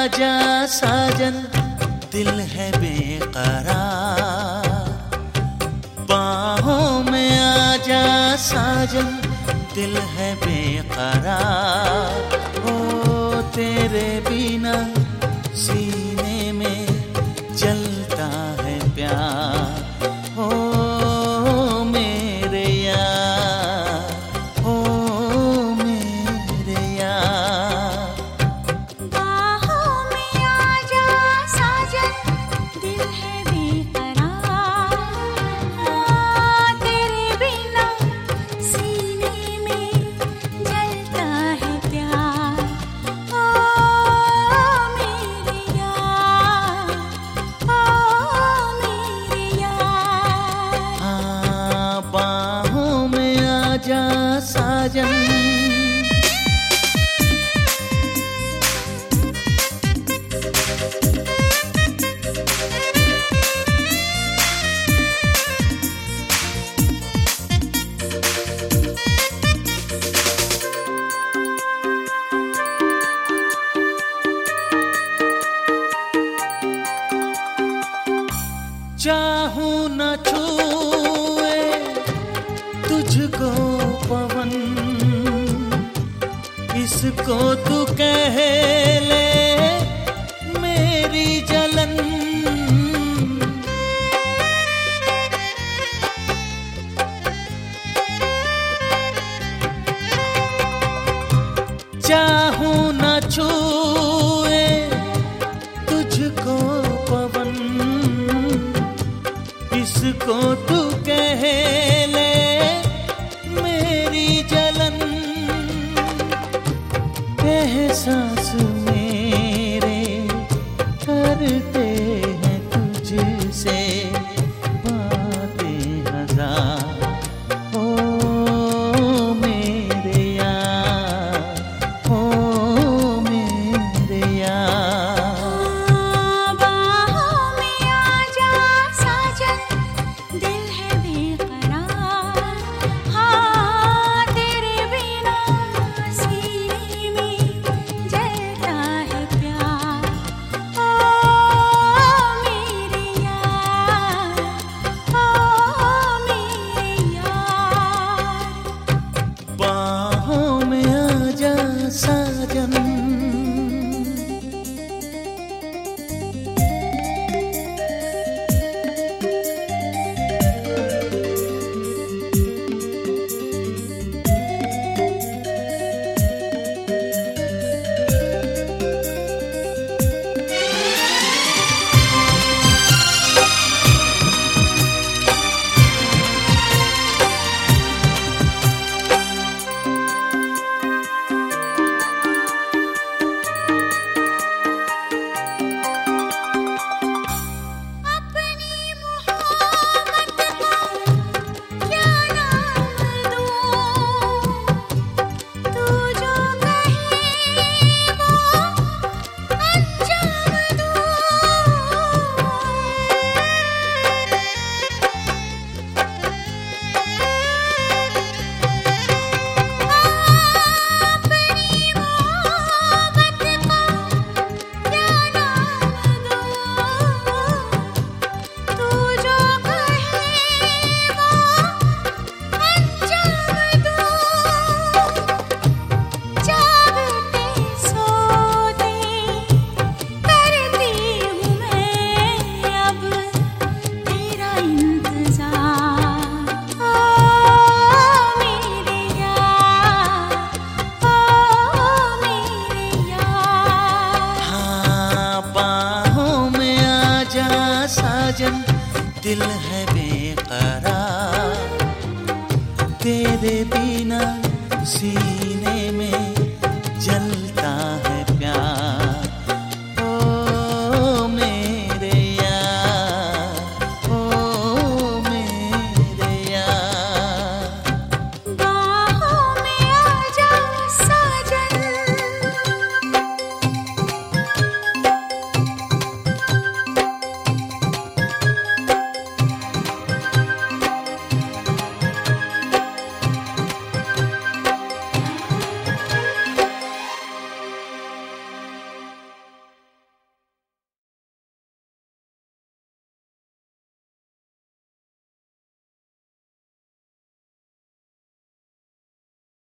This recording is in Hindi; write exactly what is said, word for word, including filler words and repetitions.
आजा साजन, दिल है बेकरार। बाहों में आजा साजन, दिल है बेकरार। ओ तेरे बिना सीने में जलता है प्यार। ओ मेरे यार, ओ मेरे यार। बाहों में आजा साजन, दिल है बेकरार। ओ तेरे बिना सीने में जलता है प्यार। ओ मेरे यार, ओ मेरे यार। हाँ, बाहों में आजा साजन। चाहूं न छूए तुझको पवन, इसको तू कह ले मेरी जलन। चाहूं न छूए तुझको पवन, इसको तू कह ले मेरी जलन। एहसास मेरे करते हैं तुझसे बातें हजार। ओ मेरे यार, ओ मेरे यार। बाहों में आजा साजन, दिल है बेकरार। हाँ, तेरे बिना सीने में जलता है प्यार। ओ मेरे यार, ओ मेरे यार। बाहों में आजा साजन। अपनी मोहब्बत को क्या नाम दूँ? तू जो कहे वो अंजाम दूँ। अपनी मोहब्बत को क्या नाम दूँ? तू जो कहे वो अंजाम दूँ। जागते सोते करती हूँ मैं अब तेरा इंतजार। ओ मेरे यार, ओ मेरे यार। हाँ, बाहों में आजा साजन, दिल है बेकरार। तेरे बिना सीने में